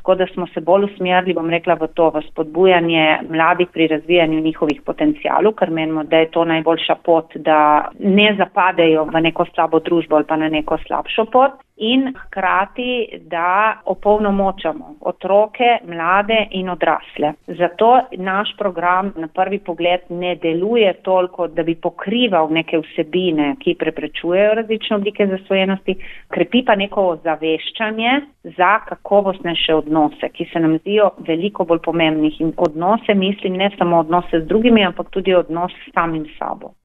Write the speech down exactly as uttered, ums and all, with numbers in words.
tako da smo se bolj usmerili, bom rekla, v to, v spodbujanje mladih pri razvijanju njihovih potencialov, ker menimo, da je to najboljša pot, da ne zapadejo v neko slabo družbo ali pa na neko slabšo pot in hkrati, da opolnomočamo otroke, mlade in odrasle. Zato naš program na prvi pogled ne deluje toliko, da bi pokrival neke vsebine, ki preprečujejo različne oblike zasvojenosti, krepi pa neko ozaveščanje za kakovostnejše odnose, ki se nam zdijo veliko bolj pomembnih. In odnose mislim ne samo odnose z drugimi, ampak tudi odnos s samim sabo.